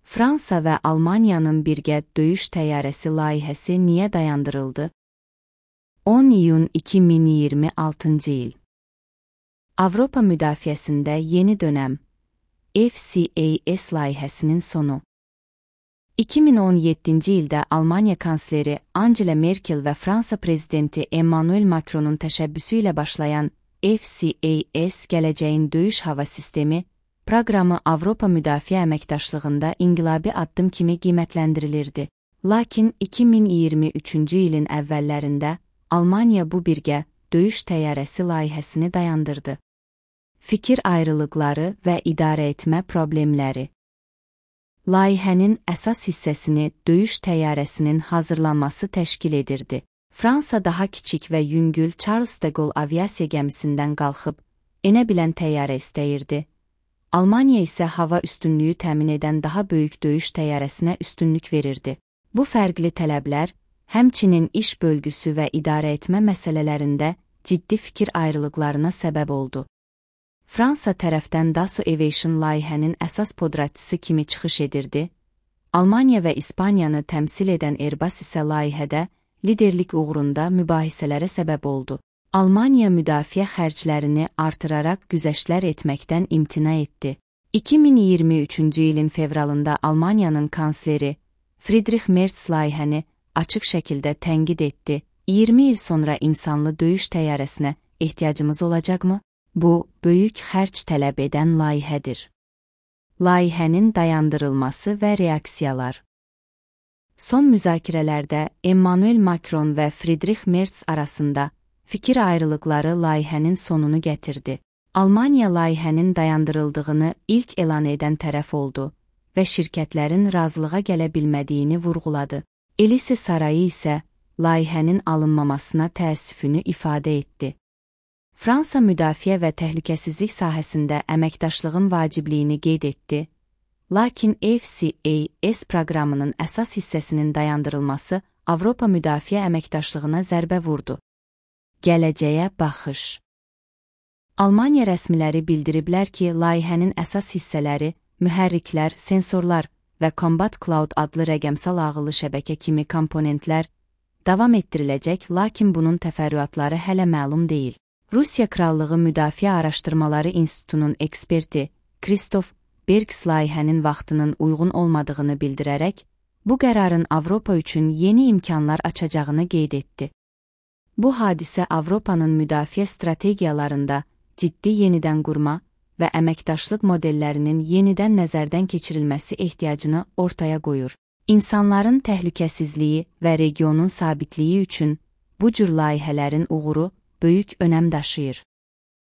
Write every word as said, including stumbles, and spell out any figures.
Fransa və Almaniyanın birgə döyüş təyyarəsi layihəsi niyə dayandırıldı? on iyun iki min iyirmi altıncı il. Avropa müdafiəsində yeni dönəm. F C A S layihəsinin sonu. iki min on yeddinci ildə Almaniya kansleri Angela Merkel və Fransa prezidenti Emmanuel Macronun təşəbbüsü ilə başlayan F C A S gələcəyin döyüş hava sistemi proqramı Avropa müdafiə əməkdaşlığında inqilabi addım kimi qiymətləndirilirdi. Lakin iki min iyirmi üçüncü ilin əvvəllərində Almaniya bu birgə döyüş təyyarəsi layihəsini dayandırdı. Fikir ayrılıqları və idarə etmə problemləri. Layihənin əsas hissəsini döyüş təyyarəsinin hazırlanması təşkil edirdi. Fransa daha kiçik və yüngül Charles de Gaulle aviasiya gəmisindən qalxıb, enə bilən təyyarə istəyirdi. Almaniya isə hava üstünlüyü təmin edən daha böyük döyüş təyyarəsinə üstünlük verirdi. Bu fərqli tələblər, həmçinin iş bölgüsü və idarə etmə məsələlərində ciddi fikir ayrılıqlarına səbəb oldu. Fransa tərəfdən Dassault Aviation layihənin əsas podratçısı kimi çıxış edirdi. Almaniya və İspaniyanı təmsil edən Airbus isə layihədə liderlik uğrunda mübahisələrə səbəb oldu. Almaniya müdafiə xərclərini artıraraq güzəştlər etməkdən imtina etdi. iki min iyirmi üçüncü ilin fevralında Almaniyanın kansleri Friedrich Merz layihəni açıq şəkildə tənqid etdi. iyirmi il sonra insanlı döyüş təyyarəsinə ehtiyacımız olacaqmı? Bu, böyük xərc tələb edən layihədir. Layihənin dayandırılması və reaksiyalar. Son müzakirələrdə Emmanuel Macron və Friedrich Merz arasında fikir ayrılıqları layihənin sonunu gətirdi. Almaniya layihənin dayandırıldığını ilk elan edən tərəf oldu və şirkətlərin razılığa gələ bilmədiyini vurğuladı. Elise sarayı isə layihənin alınmamasına təəssüfünü ifadə etdi. Fransa müdafiə və təhlükəsizlik sahəsində əməkdaşlığın vacibliyini qeyd etdi. Lakin F C A S proqramının əsas hissəsinin dayandırılması Avropa müdafiə əməkdaşlığına zərbə vurdu. Gələcəyə baxış. Almaniya rəsmiləri bildiriblər ki, layihənin əsas hissələri, mühərriklər, sensorlar və Combat Cloud adlı rəqəmsal ağıllı şəbəkə kimi komponentlər davam etdiriləcək, lakin bunun təfərrüatları hələ məlum deyil. Rusiya Krallığı Müdafiə Araşdırmaları İnstitutunun eksperti Kristof Berks layihənin vaxtının uyğun olmadığını bildirərək, bu qərarın Avropa üçün yeni imkanlar açacağını qeyd etdi. Bu hadisə Avropanın müdafiə strategiyalarında ciddi yenidən qurma və əməkdaşlıq modellərinin yenidən nəzərdən keçirilməsi ehtiyacını ortaya qoyur. İnsanların təhlükəsizliyi və regionun sabitliyi üçün bu cür layihələrin uğuru böyük önəm daşıyır.